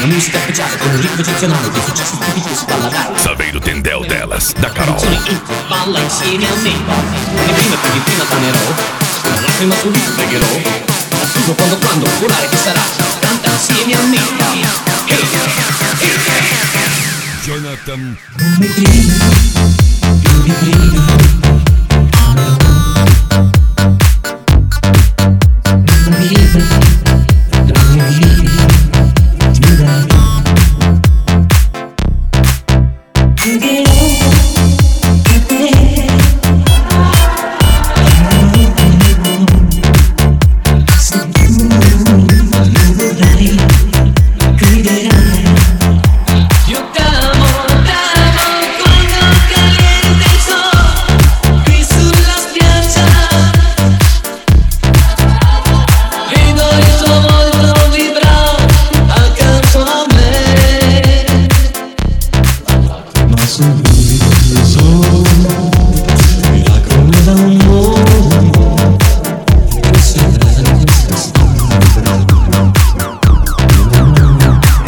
una musica speciale con un ritmo eccezionale di successi tipici si balla raro. Saveiro Tendel delas, da Carol. Balla insieme a me. Di prima tornerò, una lacrima subito pregherò. Assurdo quando volare che sarà. Canta insieme a me. Jonathan. Non mi credi, più di prima.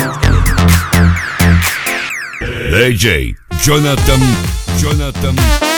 AJ Jonathan